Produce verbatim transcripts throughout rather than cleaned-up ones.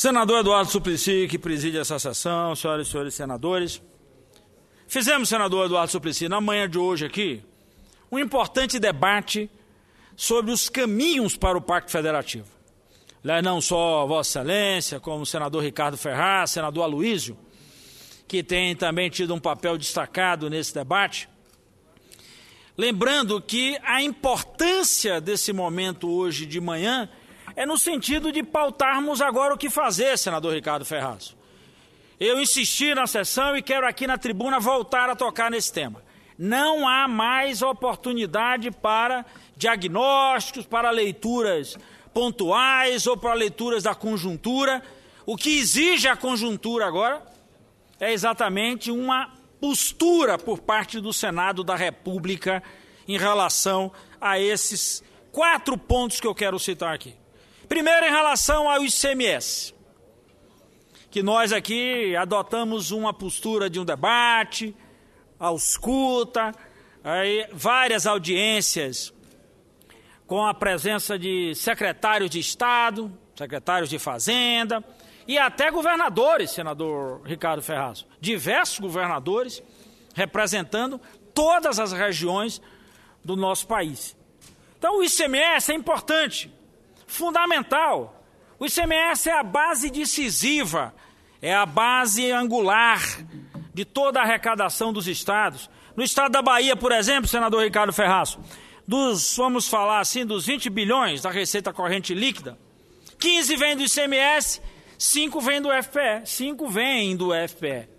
Senador Eduardo Suplicy, que preside essa sessão, senhoras e senhores senadores. Fizemos, senador Eduardo Suplicy, na manhã de hoje aqui, um importante debate sobre os caminhos para o Pacto Federativo. Não só Vossa Excelência, como o senador Ricardo Ferraz, senador Aloysio, que tem também tido um papel destacado nesse debate. Lembrando que a importância desse momento hoje de manhã é no sentido de pautarmos agora o que fazer, senador Ricardo Ferraz. Eu insisti na sessão e quero aqui na tribuna voltar a tocar nesse tema. Não há mais oportunidade para diagnósticos, para leituras pontuais ou para leituras da conjuntura. O que exige a conjuntura agora é exatamente uma postura por parte do Senado da República em relação a esses quatro pontos que eu quero citar aqui. Primeiro, em relação ao I C M S, que nós aqui adotamos uma postura de um debate, ausculta, aí, várias audiências com a presença de secretários de Estado, secretários de Fazenda e até governadores, senador Ricardo Ferraz, diversos governadores representando todas as regiões do nosso país. Então o I C M S é importante, fundamental. O I C M S é a base decisiva, é a base angular de toda a arrecadação dos estados. No estado da Bahia, por exemplo, senador Ricardo Ferraz, dos, vamos falar assim, dos vinte bilhões da receita corrente líquida, quinze vem do I C M S, cinco vem do F P E, cinco vem do F P E.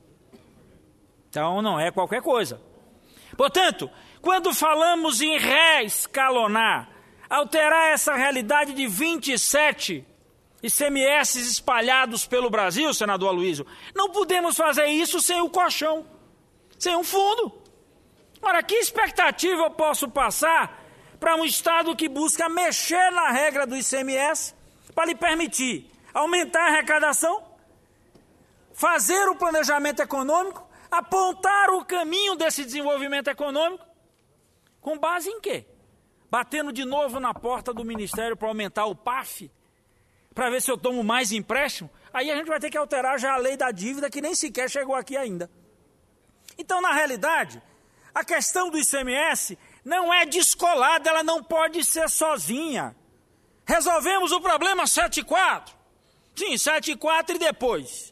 Então não é qualquer coisa. Portanto, quando falamos em reescalonar, alterar essa realidade de vinte e sete I C M S espalhados pelo Brasil, senador Aloysio, não podemos fazer isso sem o colchão, sem um fundo. Ora, que expectativa eu posso passar para um Estado que busca mexer na regra do I C M S para lhe permitir aumentar a arrecadação, fazer o planejamento econômico, apontar o caminho desse desenvolvimento econômico, com base em quê? Batendo de novo na porta do Ministério para aumentar o P A F, para ver se eu tomo mais empréstimo? Aí a gente vai ter que alterar já a lei da dívida, que nem sequer chegou aqui ainda. Então, na realidade, a questão do I C M S não é descolada, ela não pode ser sozinha. Resolvemos o problema sete e quatro. Sim, sete e quatro e depois.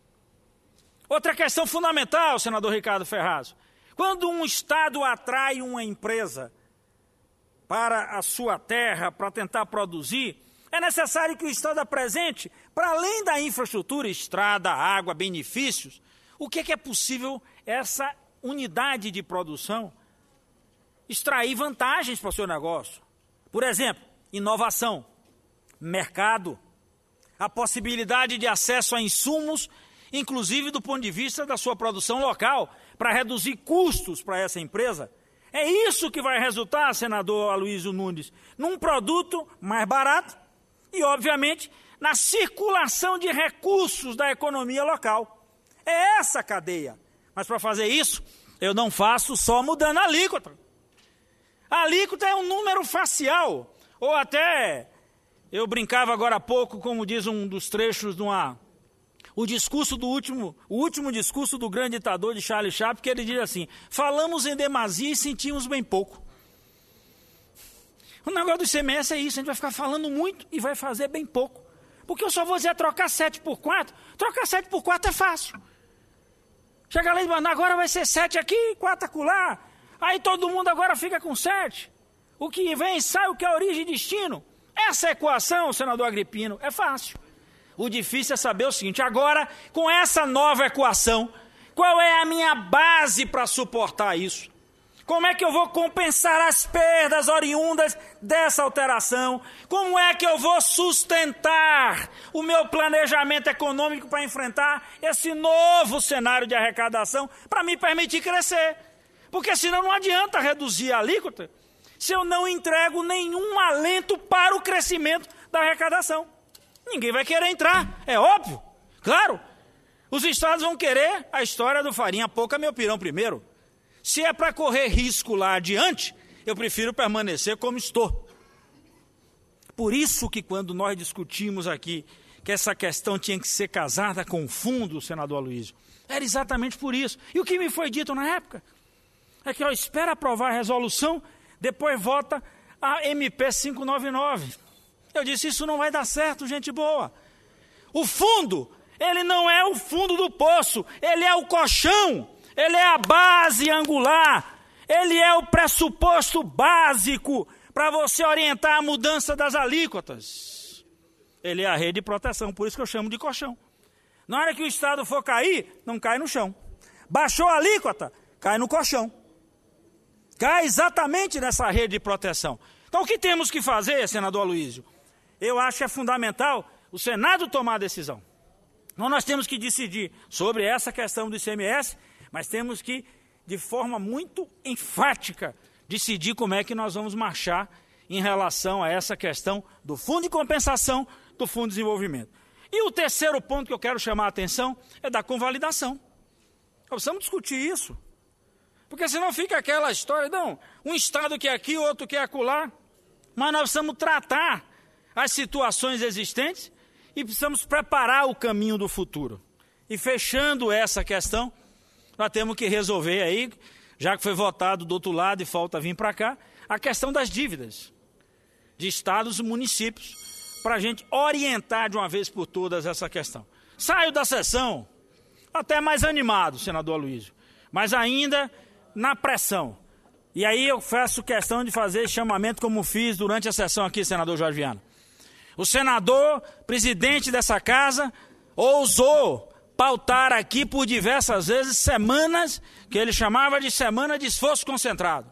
Outra questão fundamental, senador Ricardo Ferraz. Quando um Estado atrai uma empresa para a sua terra, para tentar produzir, é necessário que o Estado apresente, para além da infraestrutura, estrada, água, benefícios, o que é, que é possível essa unidade de produção extrair vantagens para o seu negócio. Por exemplo, inovação, mercado, a possibilidade de acesso a insumos, inclusive do ponto de vista da sua produção local, para reduzir custos para essa empresa. É isso que vai resultar, senador Aloysio Nunes, num produto mais barato e, obviamente, na circulação de recursos da economia local. É essa a cadeia. Mas para fazer isso, eu não faço só mudando a alíquota. A alíquota é um número facial, ou até, eu brincava agora há pouco, como diz um dos trechos de uma... O discurso do último, o último discurso do grande ditador de Charlie Chaplin, que ele diz assim: falamos em demasia e sentimos bem pouco. O negócio do I C M S é isso, a gente vai ficar falando muito e vai fazer bem pouco. Porque eu só vou dizer trocar sete por quatro, trocar sete por quatro é fácil. Chega lá e diz, agora vai ser sete aqui, quatro acolá. Aí todo mundo agora fica com sete. O que vem, sai, o que é origem e destino. Essa equação, senador Agripino, é fácil. O difícil é saber o seguinte, agora, com essa nova equação, qual é a minha base para suportar isso? Como é que eu vou compensar as perdas oriundas dessa alteração? Como é que eu vou sustentar o meu planejamento econômico para enfrentar esse novo cenário de arrecadação para me permitir crescer? Porque senão não adianta reduzir a alíquota se eu não entrego nenhum alento para o crescimento da arrecadação. Ninguém vai querer entrar, é óbvio, claro. Os estados vão querer a história do farinha pouca, meu pirão primeiro. Se é para correr risco lá adiante, eu prefiro permanecer como estou. Por isso que quando nós discutimos aqui que essa questão tinha que ser casada com o fundo, senador Aloysio. Era exatamente por isso. E o que me foi dito na época? É que, ó, espera aprovar a resolução, depois vota a M P quinhentos e noventa e nove. Eu disse, isso não vai dar certo, gente boa. O fundo, ele não é o fundo do poço, ele é o colchão, ele é a base angular, ele é o pressuposto básico para você orientar a mudança das alíquotas. Ele é a rede de proteção, por isso que eu chamo de colchão. Na hora que o Estado for cair, não cai no chão. Baixou a alíquota, cai no colchão. Cai exatamente nessa rede de proteção. Então o que temos que fazer, senador Aloysio? Eu acho que é fundamental o Senado tomar a decisão. Então nós temos que decidir sobre essa questão do I C M S, mas temos que, de forma muito enfática, decidir como é que nós vamos marchar em relação a essa questão do Fundo de Compensação, do Fundo de Desenvolvimento. E o terceiro ponto que eu quero chamar a atenção é da convalidação. Nós precisamos discutir isso. Porque senão fica aquela história, não, um Estado quer aqui, outro quer acolá, mas nós precisamos tratar as situações existentes e precisamos preparar o caminho do futuro. E fechando essa questão, nós temos que resolver aí, já que foi votado do outro lado e falta vir para cá, a questão das dívidas de estados e municípios, para a gente orientar de uma vez por todas essa questão. Saio da sessão até mais animado, senador Aloysio, mas ainda na pressão. E aí eu faço questão de fazer esse chamamento como fiz durante a sessão aqui, senador Jorge Viana. O senador, presidente dessa casa, ousou pautar aqui por diversas vezes semanas, que ele chamava de semana de esforço concentrado.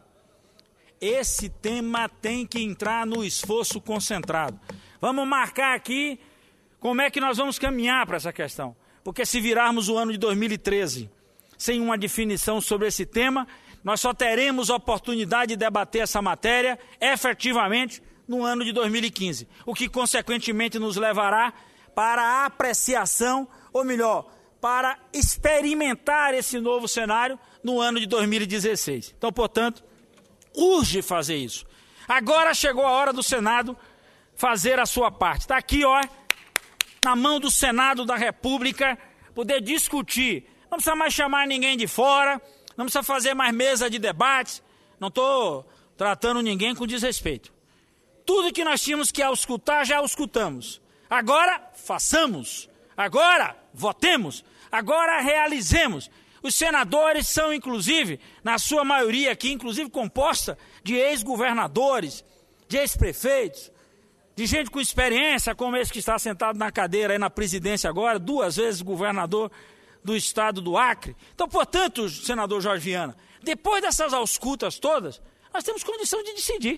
Esse tema tem que entrar no esforço concentrado. Vamos marcar aqui como é que nós vamos caminhar para essa questão. Porque se virarmos o ano de dois mil e treze sem uma definição sobre esse tema, nós só teremos oportunidade de debater essa matéria efetivamente no ano de dois mil e quinze, o que consequentemente nos levará para a apreciação, ou melhor, para experimentar esse novo cenário no ano de dois mil e dezesseis. Então, portanto, urge fazer isso. Agora chegou a hora do Senado fazer a sua parte. Está aqui, ó, na mão do Senado da República, poder discutir. Não precisa mais chamar ninguém de fora, não precisa fazer mais mesa de debate, não estou tratando ninguém com desrespeito. Tudo que nós tínhamos que auscultar, já auscultamos. Agora, façamos. Agora, votemos. Agora, realizemos. Os senadores são, inclusive, na sua maioria aqui, inclusive composta de ex-governadores, de ex-prefeitos, de gente com experiência, como esse que está sentado na cadeira aí na presidência agora, duas vezes governador do estado do Acre. Então, portanto, senador Jorge Viana, depois dessas auscultas todas, nós temos condição de decidir.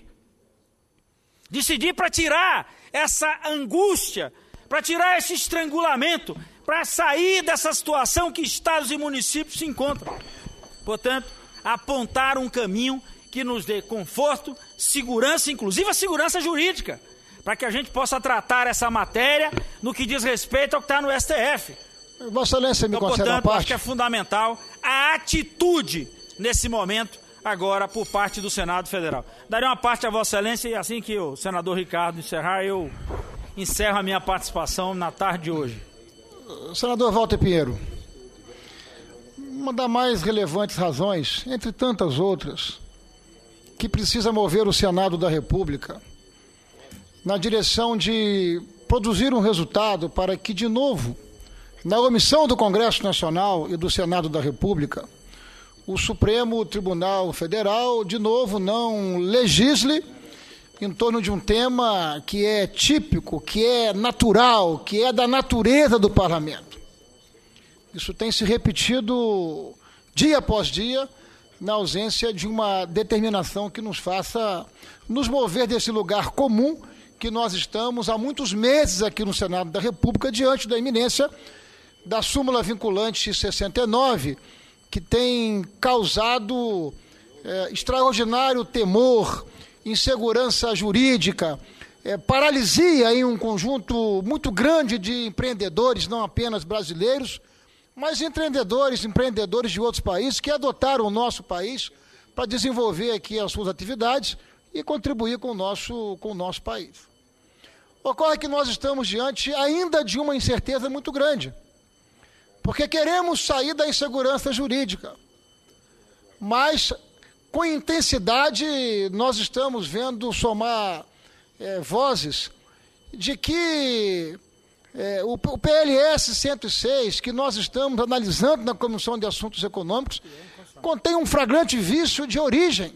Decidir para tirar essa angústia, para tirar esse estrangulamento, para sair dessa situação que estados e municípios se encontram. Portanto, apontar um caminho que nos dê conforto, segurança, inclusive a segurança jurídica, para que a gente possa tratar essa matéria no que diz respeito ao que está no S T F. Vossa Excelência, me então, concede portanto, uma parte. acho que é fundamental a atitude nesse momento, agora, por parte do Senado Federal. Darei uma parte a Vossa Excelência e assim que o senador Ricardo encerrar, eu encerro a minha participação na tarde de hoje. Senador Walter Pinheiro, uma das mais relevantes razões, entre tantas outras, que precisa mover o Senado da República na direção de produzir um resultado para que, de novo, na omissão do Congresso Nacional e do Senado da República, o Supremo Tribunal Federal, de novo, não legisle em torno de um tema que é típico, que é natural, que é da natureza do parlamento. Isso tem se repetido dia após dia, na ausência de uma determinação que nos faça nos mover desse lugar comum que nós estamos há muitos meses aqui no Senado da República, diante da iminência da súmula vinculante sessenta e nove, que tem causado é, extraordinário temor, insegurança jurídica, é, paralisia em um conjunto muito grande de empreendedores, não apenas brasileiros, mas empreendedores, empreendedores de outros países que adotaram o nosso país para desenvolver aqui as suas atividades e contribuir com o nosso, com o nosso país. Ocorre que nós estamos diante ainda de uma incerteza muito grande, porque queremos sair da insegurança jurídica, mas com intensidade nós estamos vendo somar é, vozes de que é, o, o P L S cento e seis, que nós estamos analisando na Comissão de Assuntos Econômicos, contém um flagrante vício de origem.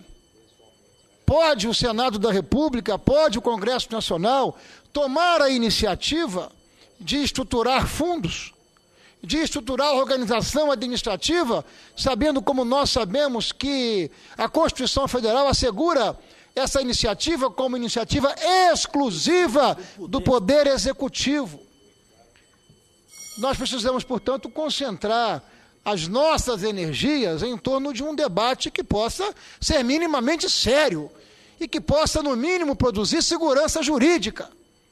Pode o Senado da República, pode o Congresso Nacional tomar a iniciativa de estruturar fundos, de estruturar a organização administrativa, sabendo como nós sabemos que a Constituição Federal assegura essa iniciativa como iniciativa exclusiva do Poder Executivo. Nós precisamos, portanto, concentrar as nossas energias em torno de um debate que possa ser minimamente sério e que possa, no mínimo, produzir segurança jurídica.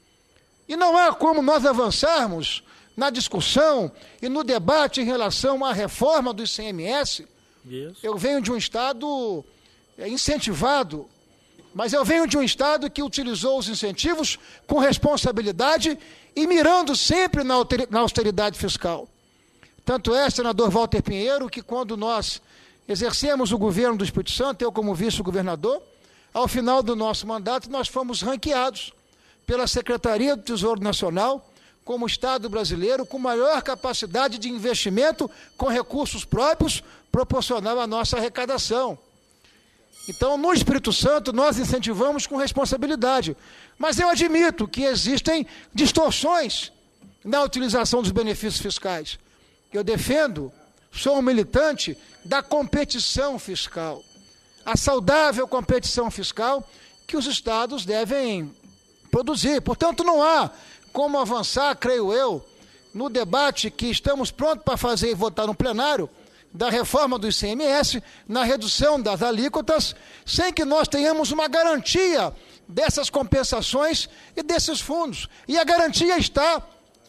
E não há como nós avançarmos na discussão e no debate em relação à reforma do I C M S. Isso. Eu venho de um Estado incentivado, mas eu venho de um Estado que utilizou os incentivos com responsabilidade e mirando sempre na austeridade fiscal. Tanto é, senador Walter Pinheiro, que quando nós exercemos o governo do Espírito Santo, eu como vice-governador, ao final do nosso mandato, nós fomos ranqueados pela Secretaria do Tesouro Nacional como Estado brasileiro com maior capacidade de investimento com recursos próprios proporcional à nossa arrecadação. Então, no Espírito Santo, nós incentivamos com responsabilidade. Mas eu admito que existem distorções na utilização dos benefícios fiscais. Eu defendo, sou um militante da competição fiscal. A saudável competição fiscal que os estados devem produzir. Portanto, não há como avançar, creio eu, no debate que estamos prontos para fazer e votar no plenário, da reforma do I C M S, na redução das alíquotas, sem que nós tenhamos uma garantia dessas compensações e desses fundos. E a garantia está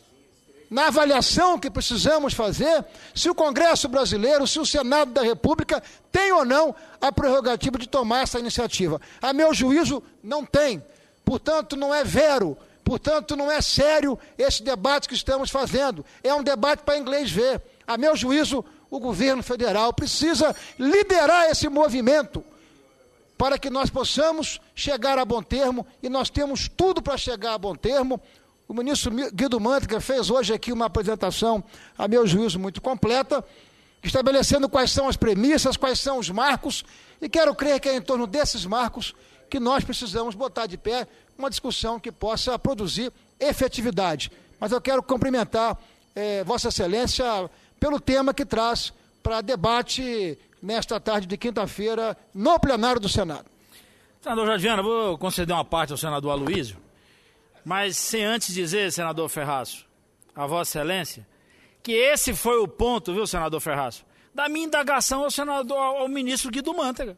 na avaliação que precisamos fazer, se o Congresso brasileiro, se o Senado da República tem ou não a prerrogativa de tomar essa iniciativa. A meu juízo, não tem. Portanto, não é vero, portanto, não é sério esse debate que estamos fazendo. É um debate para inglês ver. A meu juízo, o governo federal precisa liderar esse movimento para que nós possamos chegar a bom termo, e nós temos tudo para chegar a bom termo. O ministro Guido Mantega fez hoje aqui uma apresentação, a meu juízo, muito completa, estabelecendo quais são as premissas, quais são os marcos, e quero crer que é em torno desses marcos que nós precisamos botar de pé uma discussão que possa produzir efetividade. Mas eu quero cumprimentar eh, Vossa Excelência pelo tema que traz para debate nesta tarde de quinta-feira no plenário do Senado. Senador Jadiana, vou conceder uma parte ao senador Aloísio, mas sem antes dizer, senador Ferraço, a Vossa Excelência, que esse foi o ponto, viu, senador Ferraço, da minha indagação ao senador, ao ministro Guido Mantega.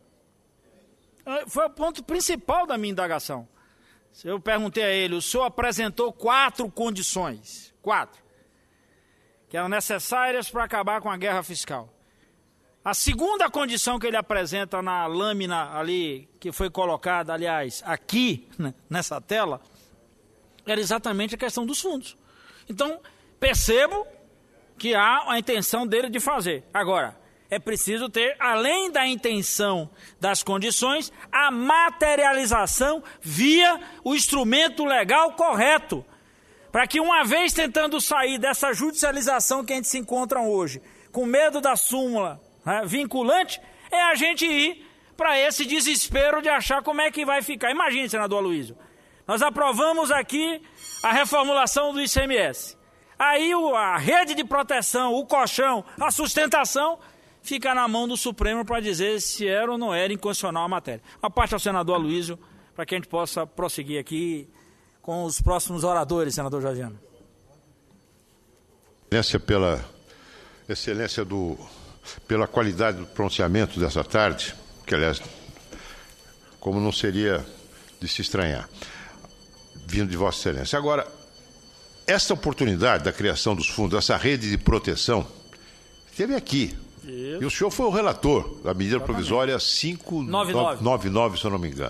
Foi o ponto principal da minha indagação. Eu perguntei a ele, o senhor apresentou quatro condições, quatro, que eram necessárias para acabar com a guerra fiscal. A segunda condição que ele apresenta na lâmina ali, que foi colocada, aliás, aqui, né, nessa tela, era exatamente a questão dos fundos. Então, percebo que há a intenção dele de fazer. Agora, é preciso ter, além da intenção das condições, a materialização via o instrumento legal correto. Para que, uma vez tentando sair dessa judicialização que a gente se encontra hoje, com medo da súmula, né, vinculante, é a gente ir para esse desespero de achar como é que vai ficar. Imagine, senador Aloísio, nós aprovamos aqui a reformulação do I C M S. Aí o, a rede de proteção, o colchão, a sustentação, fica na mão do Supremo para dizer se era ou não era inconstitucional a matéria. A parte ao senador Aloísio, para que a gente possa prosseguir aqui com os próximos oradores, senador Jadiana. Excelência, pela excelência do, pela qualidade do pronunciamento dessa tarde, que, aliás, como não seria de se estranhar, vindo de Vossa Excelência. Agora, esta oportunidade da criação dos fundos, essa rede de proteção, esteve aqui. Isso. E o senhor foi o relator da medida provisória quinhentos e noventa e nove, se eu não me engano.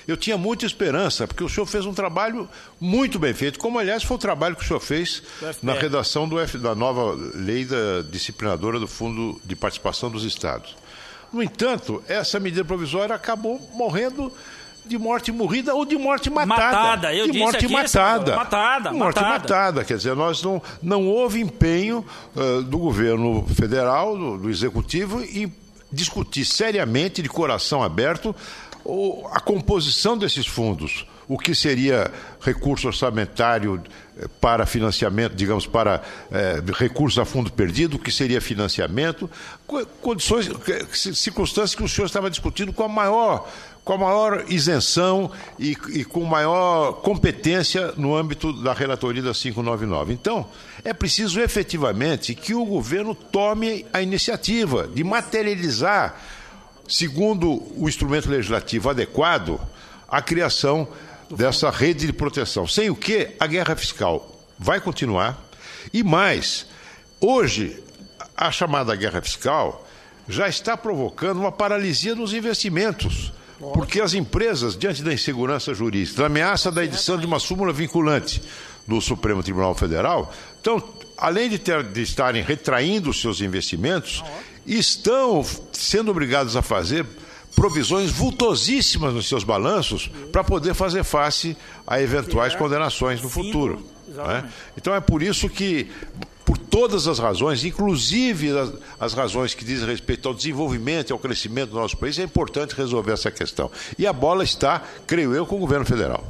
eu tinha muita esperança, porque o senhor fez um trabalho muito bem feito, como, aliás, foi o trabalho que o senhor fez na redação do F, da nova lei da disciplinadora do Fundo de Participação dos Estados. No entanto, essa medida provisória acabou morrendo de morte morrida ou de morte matada. Matada, eu de disse morte aqui, matada. matada. Morte matada. matada. Quer dizer, nós não, não houve empenho uh, do governo federal, do, do executivo, em discutir seriamente, de coração aberto, o, a composição desses fundos. O que seria recurso orçamentário para financiamento, digamos, para eh, recursos a fundo perdido, o que seria financiamento, condições, circunstâncias que o senhor estava discutindo com a maior, com a maior isenção e, e com maior competência no âmbito da relatoria da quinhentos e noventa e nove. Então, é preciso efetivamente que o governo tome a iniciativa de materializar, segundo o instrumento legislativo adequado, a criação dessa rede de proteção. Sem o que a guerra fiscal vai continuar. E mais, hoje, a chamada guerra fiscal já está provocando uma paralisia nos investimentos. Porque as empresas, diante da insegurança jurídica, da ameaça da edição de uma súmula vinculante do Supremo Tribunal Federal, então, além de, ter, de estarem retraindo os seus investimentos, estão sendo obrigados a fazer provisões vultosíssimas nos seus balanços para poder fazer face a eventuais condenações no futuro. Né? Então é por isso que, por todas as razões, inclusive as, as razões que dizem respeito ao desenvolvimento e ao crescimento do nosso país, é importante resolver essa questão. E a bola está, creio eu, com o governo federal.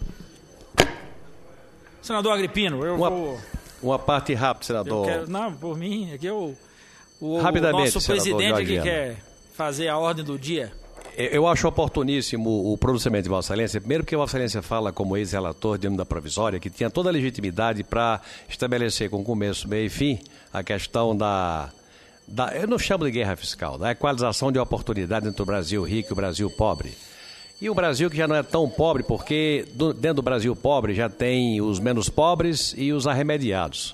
Senador Agripino, eu uma, vou... Uma parte rápida, senador. Eu quero... Não, por mim, aqui eu... O, Rapidamente, o nosso presidente senador, que quer fazer a ordem do dia. Eu acho oportuníssimo o pronunciamento de Vossa Excelência, primeiro porque Vossa Excelência fala como ex-relator de da provisória, que tinha toda a legitimidade para estabelecer com começo, meio e fim a questão da, da, eu não chamo de guerra fiscal, da equalização de oportunidade entre o Brasil rico e o Brasil pobre. E o Brasil que já não é tão pobre, porque do, dentro do Brasil pobre já tem os menos pobres e os arremediados.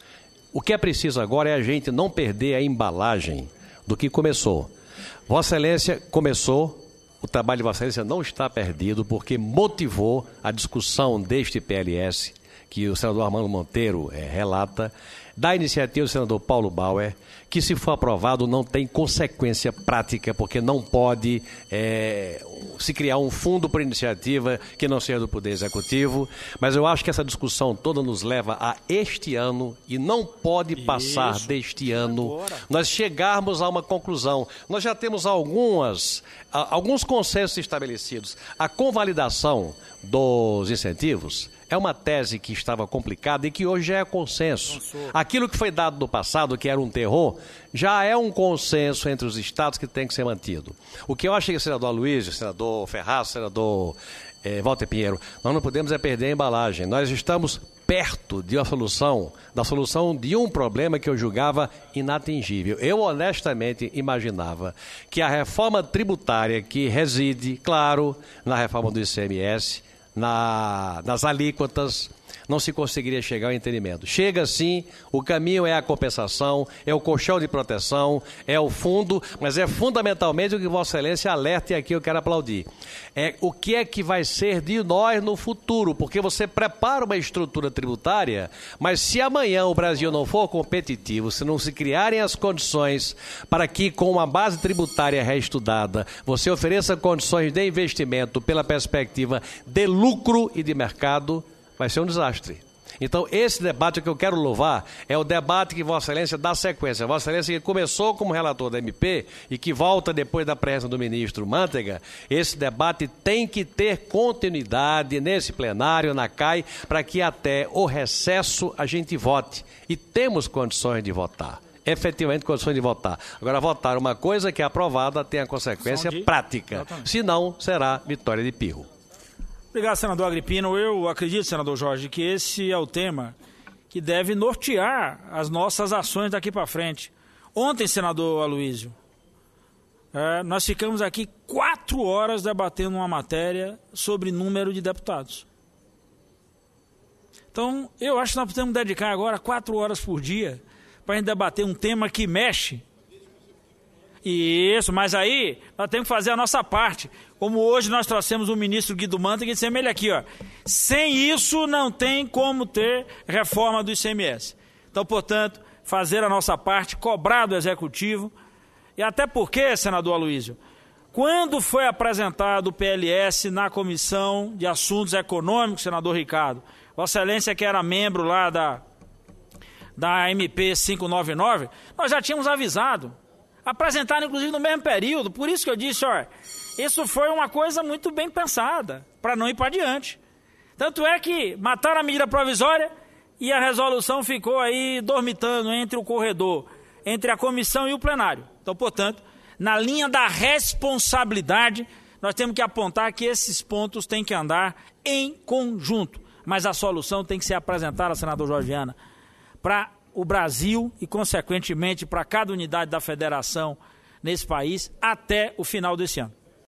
O que é preciso agora é a gente não perder a embalagem do que começou. Vossa Excelência começou, o trabalho de Vossa Excelência não está perdido, porque motivou a discussão deste P L S, que o senador Armando Monteiro é, relata, da iniciativa do senador Paulo Bauer, que se for aprovado não tem consequência prática, porque não pode é, se criar um fundo por iniciativa que não seja do Poder Executivo, mas eu acho que essa discussão toda nos leva a este ano e não pode passar Isso. deste ano Agora. nós chegarmos a uma conclusão. Nós já temos algumas, alguns consensos estabelecidos. A convalidação dos incentivos é uma tese que estava complicada e que hoje já é consenso. Aquilo que foi dado no passado, que era um terror, já é um consenso entre os estados que tem que ser mantido. O que eu achei que o senador Aloysio, o senador Ferraz, o senador eh, Walter Pinheiro, nós não podemos é perder a embalagem. Nós estamos perto de uma solução, da solução de um problema que eu julgava inatingível. Eu honestamente imaginava que a reforma tributária que reside, claro, na reforma do I C M S, Na, nas alíquotas, não se conseguiria chegar ao entendimento. Chega sim, o caminho é a compensação, é o colchão de proteção, é o fundo, mas é fundamentalmente o que Vossa Excelência alerta, e aqui eu quero aplaudir. É o que é que vai ser de nós no futuro, porque você prepara uma estrutura tributária, mas se amanhã o Brasil não for competitivo, se não se criarem as condições para que, com uma base tributária reestudada, você ofereça condições de investimento pela perspectiva de lucro e de mercado, vai ser um desastre. Então, esse debate que eu quero louvar é o debate que Vossa Excelência dá sequência. Vossa Excelência que começou como relator da M P e que volta depois da presença do ministro Mantega, esse debate tem que ter continuidade nesse plenário, na C A I, para que até o recesso a gente vote. E temos condições de votar. Efetivamente condições de votar. Agora, votar uma coisa que é aprovada tem a consequência de... prática. Exatamente. Senão, será vitória de pirro. Obrigado, senador Agripino. Eu acredito, senador Jorge, que esse é o tema que deve nortear as nossas ações daqui para frente. Ontem, senador Aloysio, é, nós ficamos aqui quatro horas debatendo uma matéria sobre número de deputados. Então, eu acho que nós podemos dedicar agora quatro horas por dia para a gente debater um tema que mexe Isso, mas aí nós temos que fazer a nossa parte. Como hoje nós trouxemos o ministro Guido Mantega e dissemos ele aqui, ó. Sem isso não tem como ter reforma do I C M S. Então, portanto, fazer a nossa parte, cobrar do Executivo. E até porque, senador Aloysio, quando foi apresentado o P L S na Comissão de Assuntos Econômicos, senador Ricardo, Vossa Excelência que era membro lá da, da M P quinhentos e noventa e nove, nós já tínhamos avisado. Apresentaram, inclusive, no mesmo período. Por isso que eu disse, ó, isso foi uma coisa muito bem pensada, para não ir para adiante. Tanto é que mataram a medida provisória e a resolução ficou aí dormitando entre o corredor, entre a comissão e o plenário. Então, portanto, na linha da responsabilidade, nós temos que apontar que esses pontos têm que andar em conjunto. Mas a solução tem que ser apresentada, senador Jorge Viana, para o Brasil e, consequentemente, para cada unidade da federação nesse país até o final desse ano.